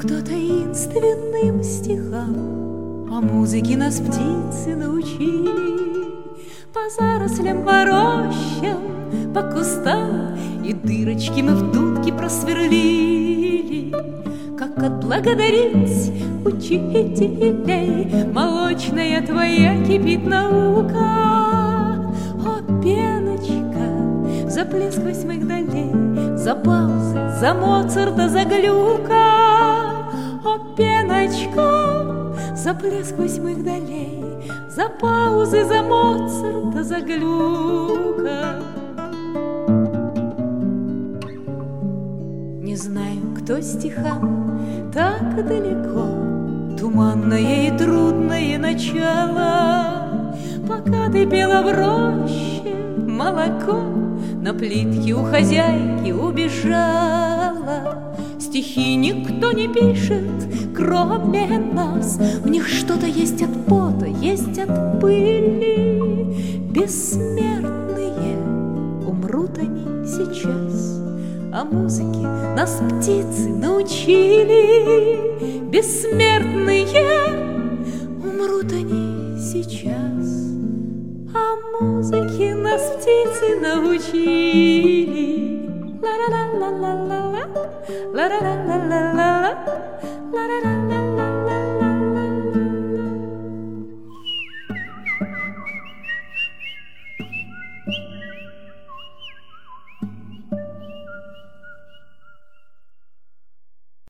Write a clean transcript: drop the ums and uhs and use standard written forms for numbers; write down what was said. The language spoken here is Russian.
кто таинственным стихам, а музыке нас птицы научили. По зарослям, по рощам, по кустам, и дырочки мы в дудке просверлили. Как отблагодарить учителей, молочная твоя кипит наука. О, пеночка, за плеск восьмых долей, за паузы, за Моцарта, за Глюка. О, пеночка, за плеск восьмых долей, за паузы, за Моцарта, за Глюка. Не знаю, кто стихам так далеко, туманное и трудное начало. Пока ты пела в роще, молоко на плитке у хозяйки убежало. Стихи никто не пишет, кроме нас. В них что-то есть от пота, есть от пыли. Бессмертные, умрут они сейчас, а музыке нас птицы научили. Бессмертные, умрут они сейчас, а музыке нас птицы научили. Ла-ла-ла-ла-ла-ла, ла-ла-ла-ла-ла.